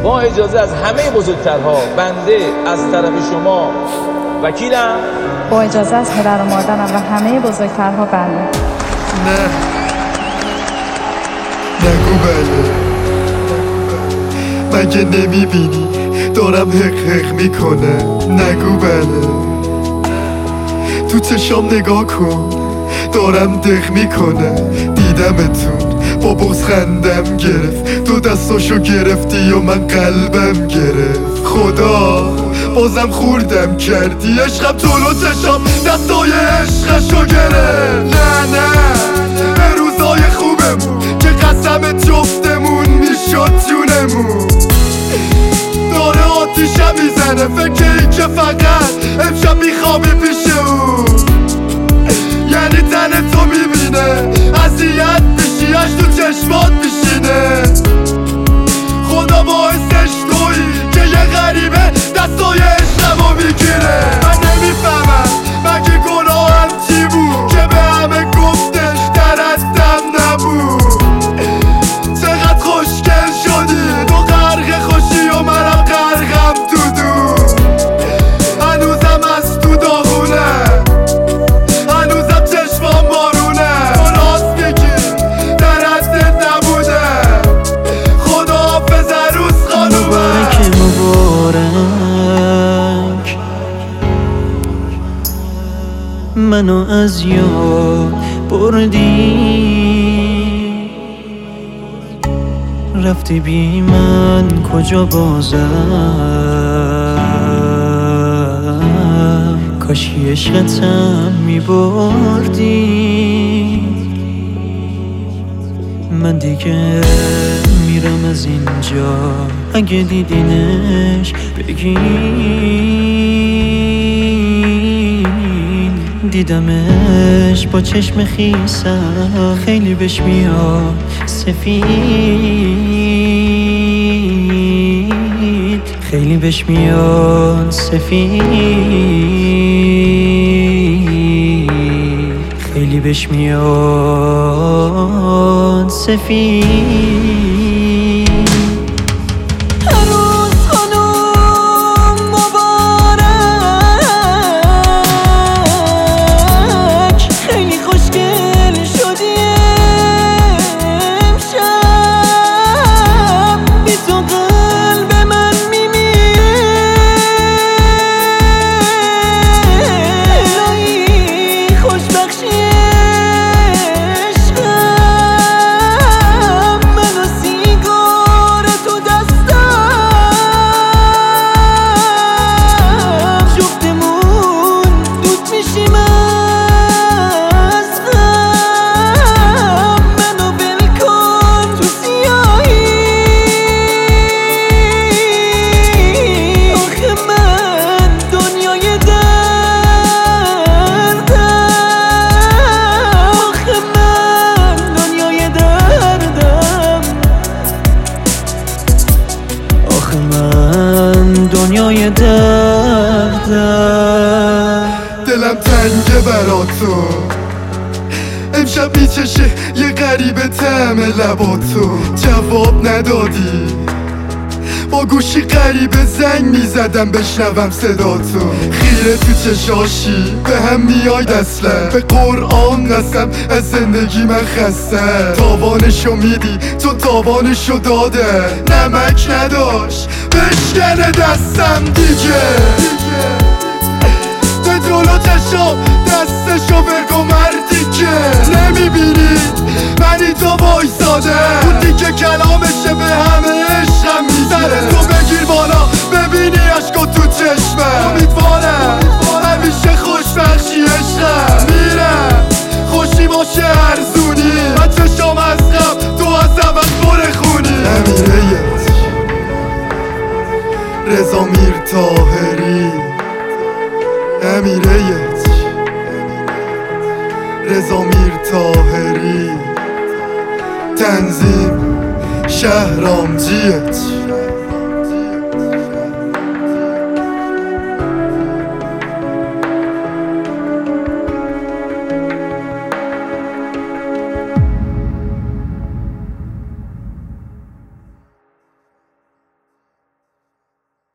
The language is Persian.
با اجازه از همه بزرگترها، بنده از طرف شما وکیلم. با اجازه از پدر و مادرم و همه بزرگترها بله. نه نگو بله. مگه نمیبینی دارم حق میکنه؟ نگو بله. تو چشام نگاه کن دارم دق میکنه. دیدمتون با بغض خندم گرفت، تو دستاشو گرفتی و من قلبم گرفت. خدا بازم خوردم کردی، عشقم جلو چشام دستای عشقشو گرفت. نه به روزای خوبمون که قسم جفتمون میشد جونمون. داره آتیشم میزنه فکری که فقط امشب میخوابی پیش اون. یعنی تن تو میبینه اذیت میشی، اش تو چشمات میشینه. خدا باعثش تویی که یه غریبه دستای عشقمو میگیره. من نمیفهمم مگه گناهم چی بود که به همه گفتش درستم نبود. چقدر خوشگل شدی تو غرق خوشی و منم غرقم تو دور. هنوزم از تو داغونه، هنوزم چشمام بارونه. تو راست میگی درستت نبوده. خدا حافظ عروس خانومه. مبارک منو از یاد بردی، رفتی بی من کجا بازم. کاشی عشقتم میبردی. من دیگه میرم از اینجا، اگه دیدینش بگین دیدمش با چشم خیسم. خیلی بهش میاد سفید، خیلی بهش میاد سفید، خیلی بهش میاد سفید. دنیای دردم. دلم تنگه برا تو، امشب میچشه یه غریبه طعم لباتو. جواب ندادی، با گوشی غریبه زنگ میزدم بشنوم صداتو. خیره تو چشاشی به هم میاید اصلا، به قرآن قسم از زندگی من خسته. تاوانشو میدی تو تاوانشو داده، نمک نداشت بشکنه دستم دیگه. به جلو چشام دستشو برگو مردی که نمیبینید منی تو وایساده. اون دیگه کلامشه به همه عشقم میزنه. تو بگیر بالا ببینی عشقو تو چشمه. امیدوارم همیشه خوشبخشی عشقم میرم، خوشی باشه ارزونی. من چشام از غم تو از عوض برخونی. امیرهیت رضا میر طاهری، امیرهیت رضا میر طاهری، تنظیم شهرام جیت.